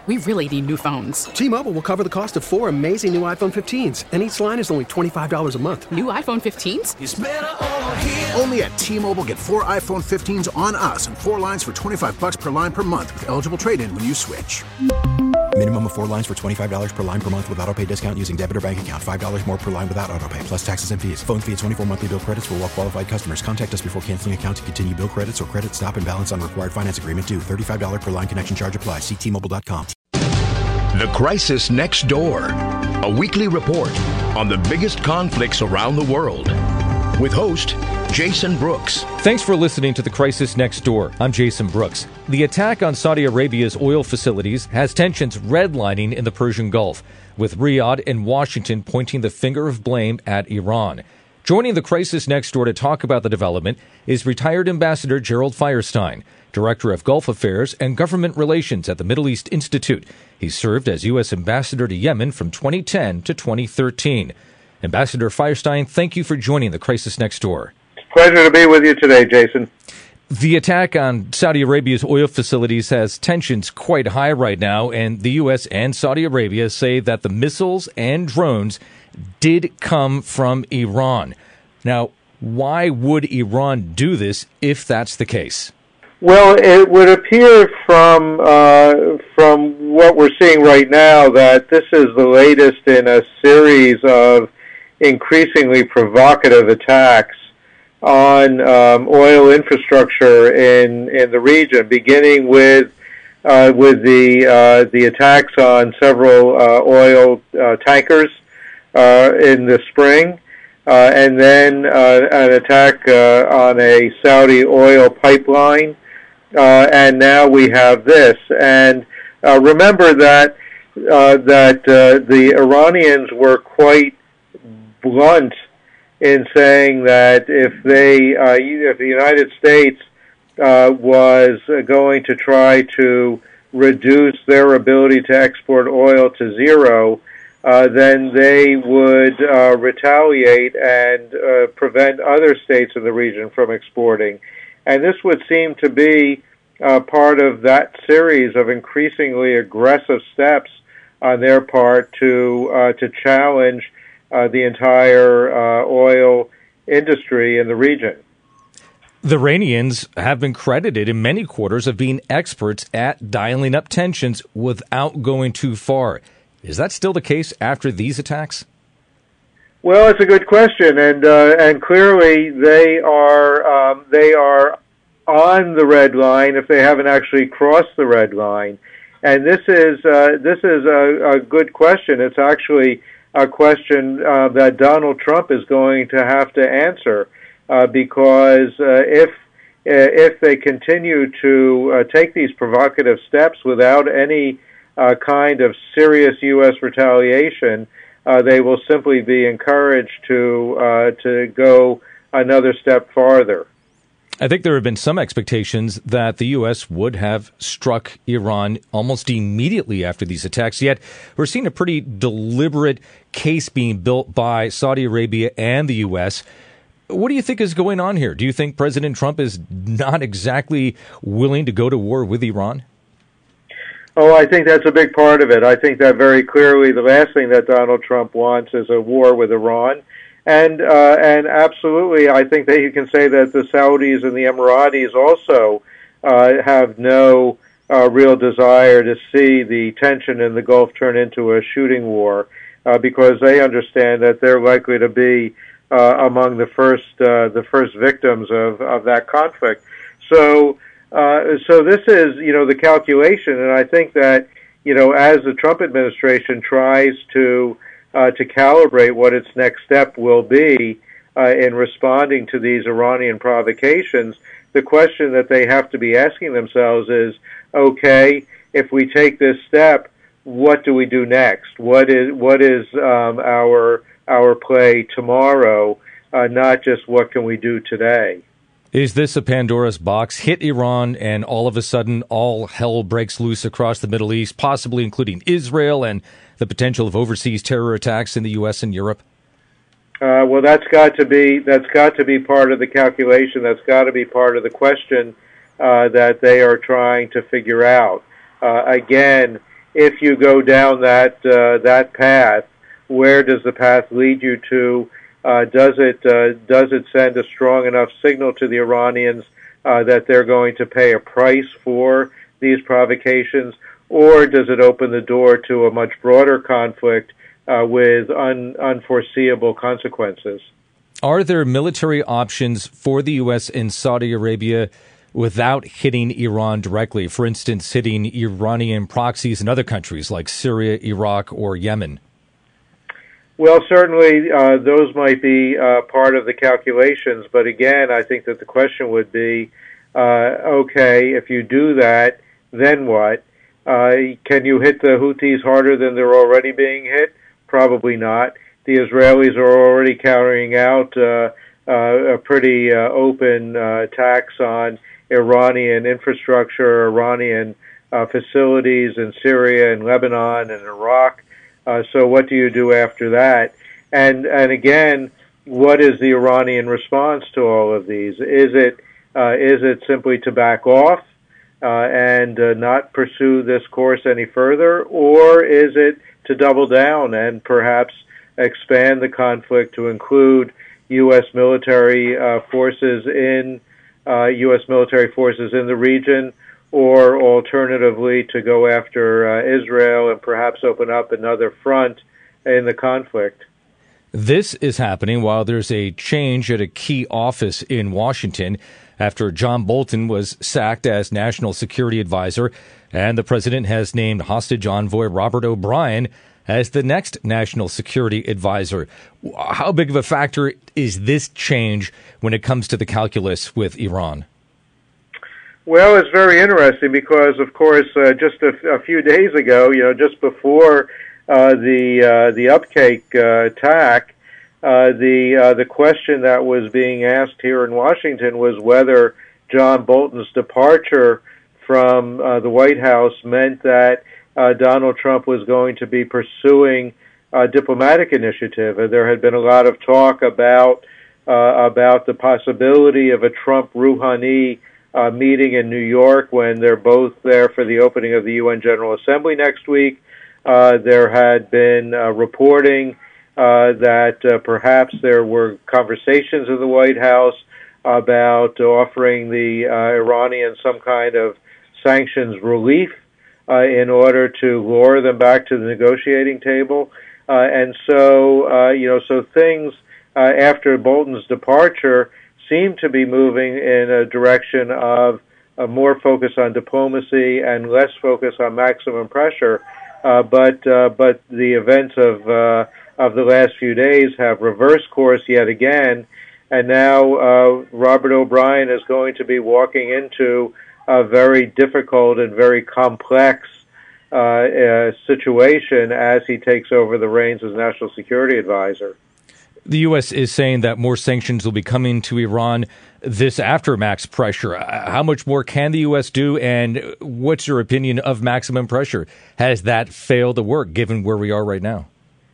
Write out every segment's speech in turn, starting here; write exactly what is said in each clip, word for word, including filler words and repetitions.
We really need new phones. T-Mobile will cover the cost of four amazing new iPhone fifteens, and each line is only twenty-five dollars a month. New iPhone fifteens? It's better over here. Only at T-Mobile, get four iPhone fifteens on us and four lines for twenty-five dollars per line per month with eligible trade-in when you switch. Minimum of four lines for twenty-five dollars per line per month with autopay discount using debit or bank account. five dollars more per line without autopay, plus taxes and fees. Phone fee at twenty-four monthly bill credits for well-qualified customers. Contact us before canceling account to continue bill credits or credit stop and balance on required finance agreement due. thirty-five dollars per line connection charge applies. See T Mobile dot com. The Crisis Next Door, a weekly report on the biggest conflicts around the world. With host Jason Brooks. Thanks for listening to The Crisis Next Door. I'm Jason Brooks. The attack on Saudi Arabia's oil facilities has tensions redlining in the Persian Gulf, with Riyadh and Washington pointing the finger of blame at Iran. Joining The Crisis Next Door to talk about the development is retired Ambassador Gerald Feierstein, Director of Gulf Affairs and Government Relations at the Middle East Institute. He served as U S Ambassador to Yemen from twenty ten to twenty thirteen. Ambassador Feierstein, thank you for joining The Crisis Next Door. It's a pleasure to be with you today, Jason. The attack on Saudi Arabia's oil facilities has tensions quite high right now, and the U S and Saudi Arabia say that the missiles and drones did come from Iran. Now, why would Iran do this if that's the case? Well, it would appear from uh, from what we're seeing right now that this is the latest in a series of increasingly provocative attacks on um, oil infrastructure in, in the region, beginning with uh, with the uh, the attacks on several uh, oil uh, tankers uh, in the spring, uh, and then uh, an attack uh, on a Saudi oil pipeline, uh, and now we have this. And uh, remember that uh, that uh, the Iranians were quite blunt in saying that if they, uh, if the United States uh, was going to try to reduce their ability to export oil to zero, uh, then they would uh, retaliate and uh, prevent other states in the region from exporting. And this would seem to be uh, part of that series of increasingly aggressive steps on their part to uh, to challenge Uh, the entire uh, oil industry in the region. The Iranians have been credited in many quarters of being experts at dialing up tensions without going too far. Is that still the case after these attacks? Well, it's a good question, and uh, and clearly they are um, they are on the red line if they haven't actually crossed the red line. And this is uh, this is a, a good question. It's actually a question uh, that Donald Trump is going to have to answer, uh, because uh, if uh, if they continue to uh, take these provocative steps without any uh, kind of serious U S retaliation, uh, they will simply be encouraged to uh, to go another step farther. I think there have been some expectations that the U S would have struck Iran almost immediately after these attacks, yet we're seeing a pretty deliberate case being built by Saudi Arabia and the U S. What do you think is going on here? Do you think President Trump is not exactly willing to go to war with Iran? Oh, I think that's a big part of it. I think that very clearly the last thing that Donald Trump wants is a war with Iran. And uh, and absolutely, I think that you can say that the Saudis and the Emiratis also uh, have no uh, real desire to see the tension in the Gulf turn into a shooting war, uh, because they understand that they're likely to be uh, among the first uh, the first victims of, of that conflict. So uh, so this is, you know, the calculation, and I think that, you know, as the Trump administration tries to Uh, to calibrate what its next step will be uh, in responding to these Iranian provocations, the question that they have to be asking themselves is, okay, if we take this step, what do we do next? What is what is um, our our play tomorrow? Uh, not just what can we do today. Is this a Pandora's box? Hit Iran and all of a sudden all hell breaks loose across the Middle East, possibly including Israel and the potential of overseas terror attacks in the U S and Europe? Uh, well, that's got to be that's got to be part of the calculation. That's got to be part of the question uh, that they are trying to figure out. Uh, again, if you go down that uh, that path, where does the path lead you to? Uh, does it uh, does it send a strong enough signal to the Iranians uh, that they're going to pay a price for these provocations, or does it open the door to a much broader conflict uh, with un- unforeseeable consequences? Are there military options for the U S in Saudi Arabia without hitting Iran directly? For instance, hitting Iranian proxies in other countries like Syria, Iraq, or Yemen? Well, certainly uh, those might be uh, part of the calculations, but again, I think that the question would be, uh, okay, if you do that, then what? Uh, can you hit the Houthis harder than they're already being hit? Probably not. The Israelis are already carrying out uh, uh, a pretty uh, open uh, attacks on Iranian infrastructure, Iranian uh, facilities in Syria and Lebanon and Iraq. Uh, so what do you do after that? And and again, what is the Iranian response to all of these? Is it uh, is it simply to back off uh, and uh, not pursue this course any further, or is it to double down and perhaps expand the conflict to include U S military uh, forces in uh, U S military forces in the region, or alternatively to go after uh, Israel and perhaps open up another front in the conflict? This is happening while there's a change at a key office in Washington after John Bolton was sacked as National Security Advisor, and the president has named hostage envoy Robert O'Brien as the next National Security Advisor. How big of a factor is this change when it comes to the calculus with Iran? Well, it's very interesting because, of course, uh, just a, a few days ago, you know, just before uh, the uh, the Upcake uh, attack, uh, the uh, the question that was being asked here in Washington was whether John Bolton's departure from uh, the White House meant that uh, Donald Trump was going to be pursuing a diplomatic initiative. And there had been a lot of talk about uh, about the possibility of a Trump-Rouhani Uh, meeting in New York when they're both there for the opening of the U N General Assembly next week. Uh, there had been uh, reporting uh, that uh, perhaps there were conversations in the White House about offering the uh, Iranians some kind of sanctions relief uh, in order to lure them back to the negotiating table. Uh, and so, uh, you know, so things uh, after Bolton's departure seem to be moving in a direction of a more focus on diplomacy and less focus on maximum pressure. Uh, but uh, but the events of uh, of the last few days have reversed course yet again, and now uh, Robert O'Brien is going to be walking into a very difficult and very complex uh, uh, situation as he takes over the reins as National Security Advisor. The U S is saying that more sanctions will be coming to Iran this after max pressure. How much more can the U S do, and what's your opinion of maximum pressure? Has that failed to work, given where we are right now?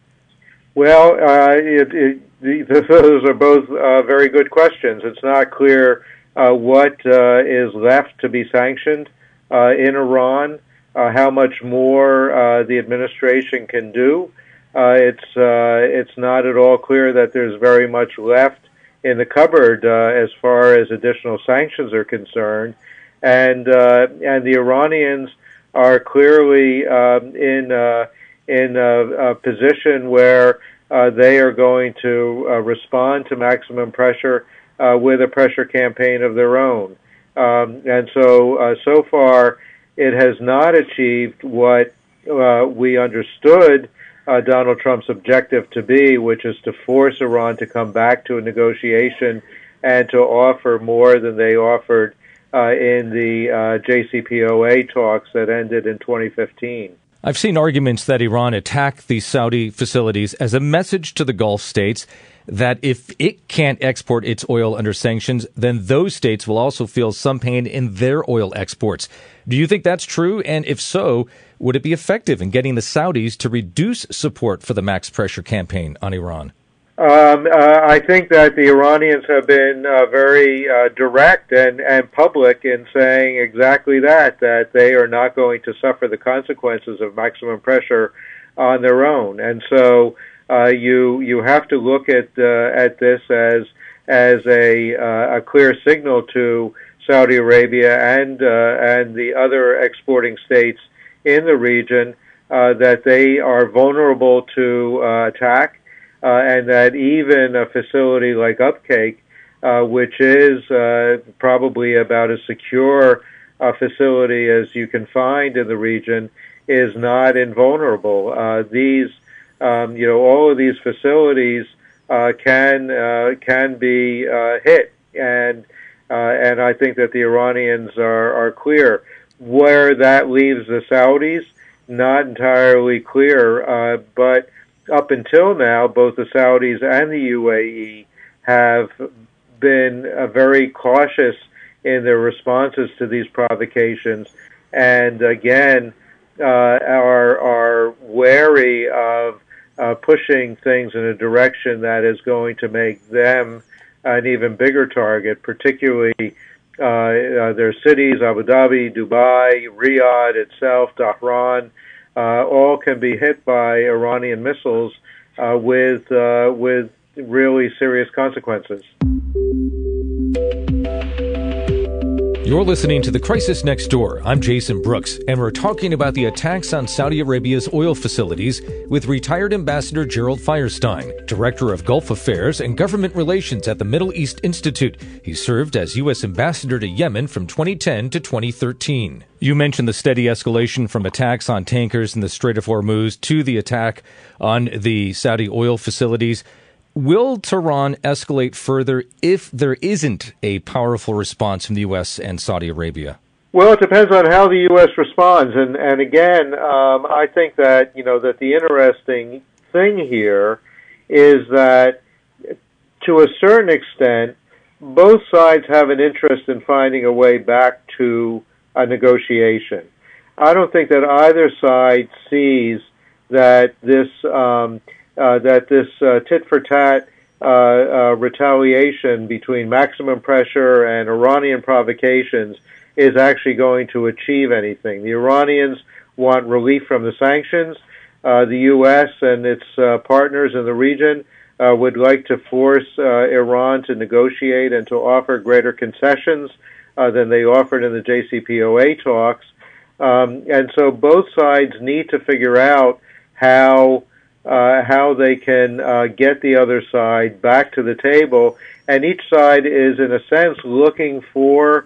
Well, uh, it, it, those are both uh, very good questions. It's not clear uh, what uh, is left to be sanctioned uh, in Iran, uh, how much more uh, the administration can do. Uh, it's uh, it's not at all clear that there's very much left in the cupboard uh, as far as additional sanctions are concerned, and uh, and the Iranians are clearly um, in uh, in a, a position where uh, they are going to uh, respond to maximum pressure uh, with a pressure campaign of their own, um, and so uh, so far it has not achieved what uh, we understood Uh, Donald Trump's objective to be, which is to force Iran to come back to a negotiation and to offer more than they offered uh, in the uh, J C P O A talks that ended in twenty fifteen. I've seen arguments that Iran attacked the Saudi facilities as a message to the Gulf states that if it can't export its oil under sanctions, then those states will also feel some pain in their oil exports. Do you think that's true? And if so, would it be effective in getting the Saudis to reduce support for the max pressure campaign on Iran? Um, uh, I think that the Iranians have been uh, very uh, direct and, and public in saying exactly that, that they are not going to suffer the consequences of maximum pressure on their own. And so uh, you you have to look at uh, at this as as a uh, a clear signal to Saudi Arabia and uh, and the other exporting states in the region uh, that they are vulnerable to uh, attack. Uh, and that even a facility like Upcake, uh, which is uh, probably about as secure a facility as you can find in the region, is not invulnerable. Uh, these, um, you know, all of these facilities uh, can uh, can be uh, hit, and uh, and I think that the Iranians are are clear. Where that leaves the Saudis, not entirely clear, uh, but up until now, both the Saudis and the U A E have been uh, very cautious in their responses to these provocations, and again, uh, are are wary of uh, pushing things in a direction that is going to make them an even bigger target, particularly uh, uh, their cities, Abu Dhabi, Dubai, Riyadh itself, Dhahran. Uh, all can be hit by Iranian missiles uh, with uh, with really serious consequences. You're listening to The Crisis Next Door. I'm Jason Brooks, and we're talking about the attacks on Saudi Arabia's oil facilities with retired Ambassador Gerald Feierstein, Director of Gulf Affairs and Government Relations at the Middle East Institute. He served as U S Ambassador to Yemen from twenty ten to twenty thirteen. You mentioned the steady escalation from attacks on tankers in the Strait of Hormuz to the attack on the Saudi oil facilities. Will Tehran escalate further if there isn't a powerful response from the U S and Saudi Arabia? Well, it depends on how the U S responds, and and again, um, I think that you know that the interesting thing here is that to a certain extent, both sides have an interest in finding a way back to a negotiation. I don't think that either side sees that this. Um, Uh, that this uh, tit-for-tat uh, uh, retaliation between maximum pressure and Iranian provocations is actually going to achieve anything. The Iranians want relief from the sanctions. Uh, the U S and its uh, partners in the region uh, would like to force uh, Iran to negotiate and to offer greater concessions uh, than they offered in the J C P O A talks. Um, and so both sides need to figure out how Uh, how they can uh, get the other side back to the table, and each side is, in a sense, looking for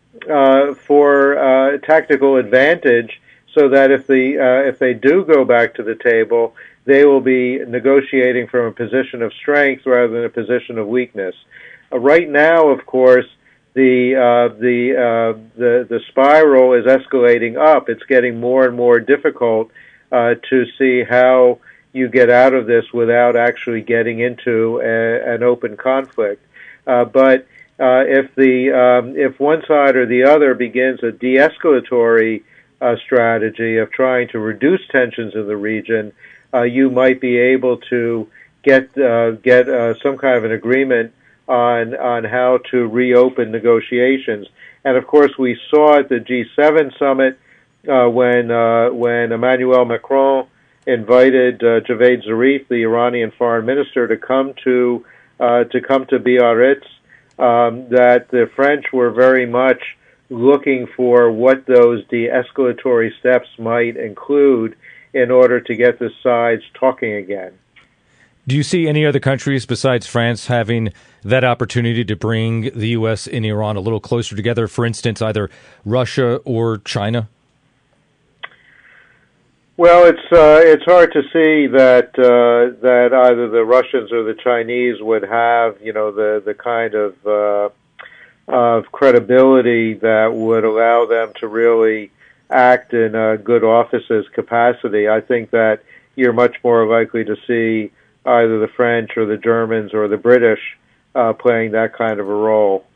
uh, for uh, tactical advantage, so that if the uh, if they do go back to the table, they will be negotiating from a position of strength rather than a position of weakness. Uh, right now, of course, the uh, the uh, the the spiral is escalating up. It's getting more and more difficult uh, to see how you get out of this without actually getting into a, an open conflict. Uh, but uh, if the um, if one side or the other begins a de-escalatory uh, strategy of trying to reduce tensions in the region, uh, you might be able to get uh, get uh, some kind of an agreement on on how to reopen negotiations. And of course, we saw at the G seven summit uh, when uh, when Emmanuel Macron invited uh, Javaid Zarif, the Iranian foreign minister, to come to uh, to come to Biarritz, um, that the French were very much looking for what those de-escalatory steps might include in order to get the sides talking again. Do you see any other countries besides France having that opportunity to bring the U S and Iran a little closer together? For instance, either Russia or China? Well, it's uh, it's hard to see that uh, that either the Russians or the Chinese would have, you know, the the kind of uh, of credibility that would allow them to really act in a good officer's capacity. I think that you're much more likely to see either the French or the Germans or the British uh, playing that kind of a role.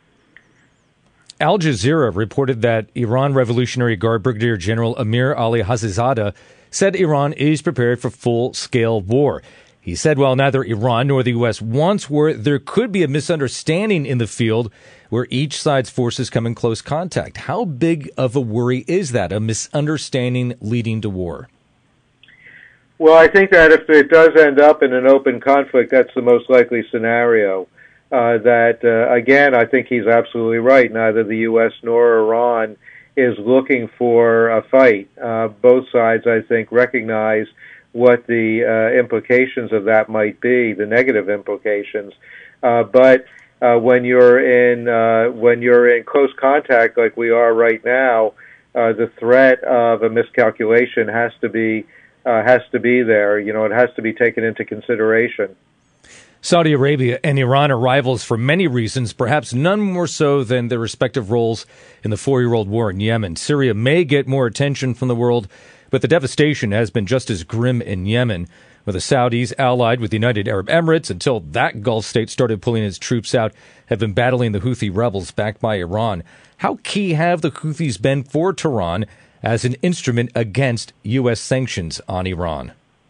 Al Jazeera reported that Iran Revolutionary Guard Brigadier General Amir Ali Hazizadeh said Iran is prepared for full-scale war. He said while neither Iran nor the U S wants war, there could be a misunderstanding in the field where each side's forces come in close contact. How big of a worry is that, a misunderstanding leading to war? Well, I think that if it does end up in an open conflict, that's the most likely scenario. Uh, that, uh, again, I think he's absolutely right. Neither the U S nor Iran is looking for a fight. Uh, both sides, I think, recognize what the uh, implications of that might be, the negative implications. Uh, but uh, when you're in uh, when you're in close contact like we are right now, uh, the threat of a miscalculation has to be uh, has to be there. You know, it has to be taken into consideration. Saudi Arabia and Iran are rivals for many reasons, perhaps none more so than their respective roles in the four-year-old war in Yemen. Syria may get more attention from the world, but the devastation has been just as grim in Yemen, with the Saudis allied with the United Arab Emirates until that Gulf state started pulling its troops out, have been battling the Houthi rebels backed by Iran. How key have the Houthis been for Tehran as an instrument against U S sanctions on Iran?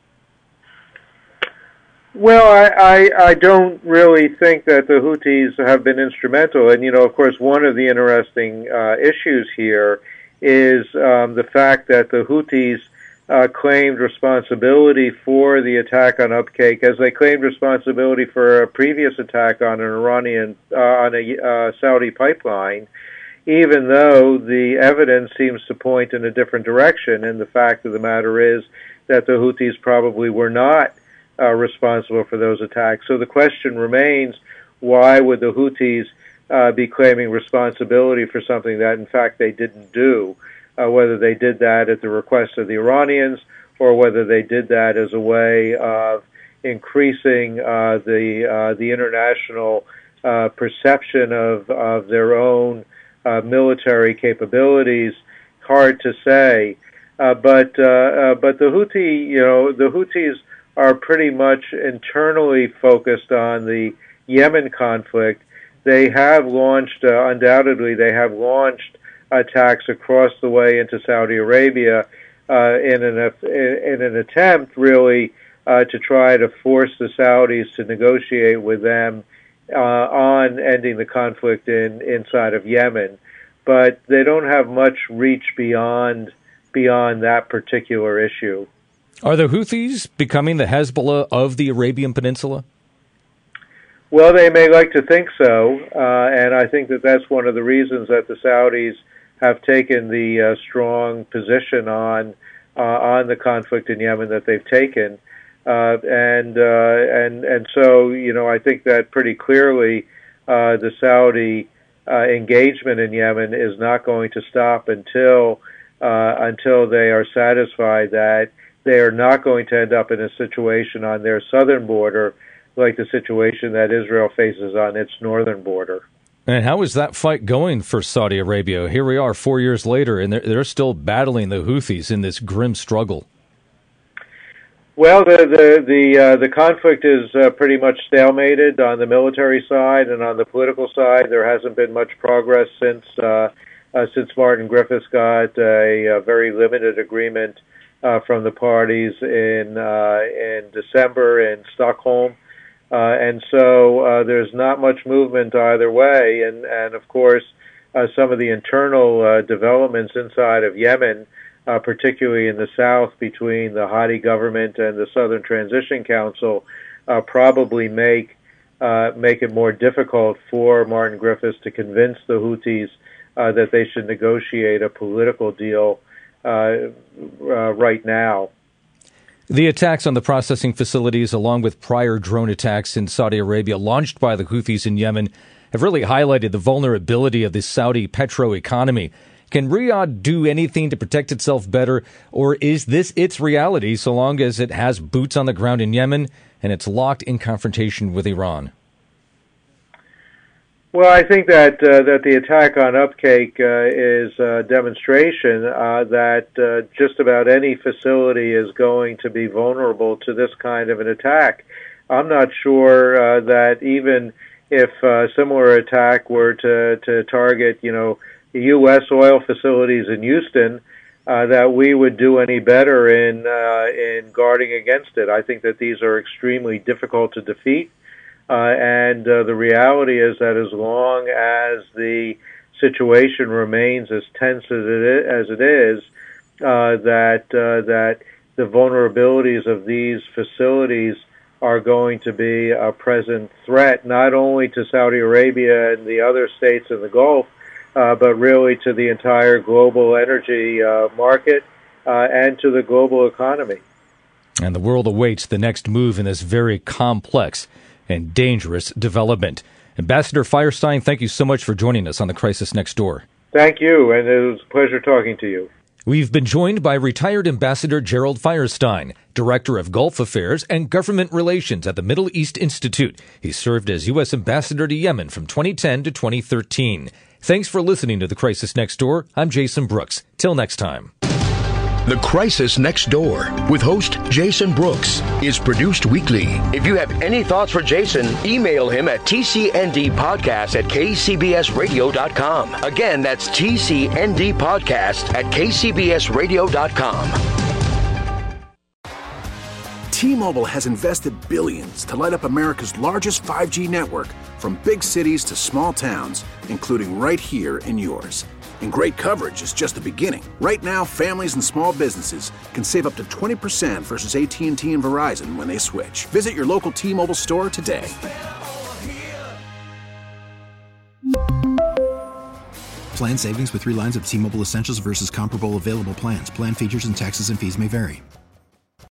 Well, I, I, I don't really think that the Houthis have been instrumental. And, you know, of course, one of the interesting uh, issues here is um, the fact that the Houthis uh, claimed responsibility for the attack on Upcake, as they claimed responsibility for a previous attack on an Iranian, uh, on a uh, Saudi pipeline, even though the evidence seems to point in a different direction. And the fact of the matter is that the Houthis probably were not Uh, responsible for those attacks. So the question remains, why would the Houthis uh, be claiming responsibility for something that, in fact, they didn't do? Uh, whether they did that at the request of the Iranians or whether they did that as a way of increasing uh, the uh, the international uh, perception of, of their own uh, military capabilities, hard to say. Uh, but uh, uh, but the Houthi, you know, the Houthis are pretty much internally focused on the Yemen conflict. They have launched, uh, undoubtedly, they have launched attacks across the way into Saudi Arabia uh, in an in an attempt, really, uh, to try to force the Saudis to negotiate with them uh, on ending the conflict in inside of Yemen. But they don't have much reach beyond beyond that particular issue. Are the Houthis becoming the Hezbollah of the Arabian Peninsula? Well, they may like to think so, uh, and I think that that's one of the reasons that the Saudis have taken the uh, strong position on uh, on the conflict in Yemen that they've taken, uh, and uh, and and so you know I think that pretty clearly uh, the Saudi uh, engagement in Yemen is not going to stop until uh, until they are satisfied that they are not going to end up in a situation on their southern border like the situation that Israel faces on its northern border. And how is that fight going for Saudi Arabia? Here we are four years later, and they're, they're still battling the Houthis in this grim struggle. Well, the the the, uh, the conflict is uh, pretty much stalemated on the military side, and on the political side, there hasn't been much progress since uh, uh, since Martin Griffiths got a, a very limited agreement Uh, from the parties in uh, in December in Stockholm, uh, and so uh, there's not much movement either way. And and of course, uh, some of the internal uh, developments inside of Yemen, uh, particularly in the south between the Hadi government and the Southern Transition Council, uh, probably make uh, make it more difficult for Martin Griffiths to convince the Houthis uh, that they should negotiate a political deal Uh, uh, right now. The attacks on the processing facilities, along with prior drone attacks in Saudi Arabia launched by the Houthis in Yemen, have really highlighted the vulnerability of the Saudi petro economy. Can Riyadh do anything to protect itself better, or is this its reality so long as it has boots on the ground in Yemen and it's locked in confrontation with Iran? Well, I think that uh, that the attack on Upcake uh, is a demonstration uh, that uh, just about any facility is going to be vulnerable to this kind of an attack. I'm not sure uh, that even if a similar attack were to, to target, you know, U S oil facilities in Houston, uh, that we would do any better in uh, in guarding against it. I think that these are extremely difficult to defeat, uh, and uh, the reality is that as long as the situation remains as tense as it is, as it is uh, that uh, that the vulnerabilities of these facilities are going to be a present threat, not only to Saudi Arabia and the other states in the Gulf, uh, but really to the entire global energy uh, market uh, and to the global economy. And the world awaits the next move in this very complex and dangerous development. Ambassador Firestein, thank you so much for joining us on The Crisis Next Door. Thank you, and it was a pleasure talking to you. We've been joined by retired Ambassador Gerald Firestein, Director of Gulf Affairs and Government Relations at the Middle East Institute. He served as U S Ambassador to Yemen from twenty ten to twenty thirteen. Thanks for listening to The Crisis Next Door. I'm Jason Brooks. Till next time. The Crisis Next Door with host Jason Brooks is produced weekly. If you have any thoughts for Jason, email him at t c n d podcast at k c b s radio dot com. Again, that's t c n d podcast at k c b s radio dot com. T-Mobile has invested billions to light up America's largest five G network, from big cities to small towns, including right here in yours. And great coverage is just the beginning. Right now, families and small businesses can save up to twenty percent versus A T and T and Verizon when they switch. Visit your local T-Mobile store today. Plan savings with three lines of T-Mobile Essentials versus comparable available plans. Plan features and taxes and fees may vary.